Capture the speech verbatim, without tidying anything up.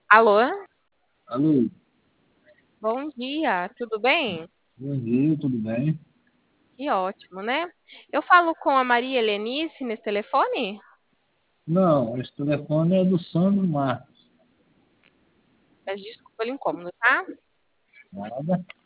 Alô? Alô, Bom dia, tudo bem? bom dia, tudo bem? Que ótimo, né? Eu falo com a Maria Helenice nesse telefone? Não, esse telefone é do Sandro Marcos. Peço desculpa pelo incômodo, tá? Nada.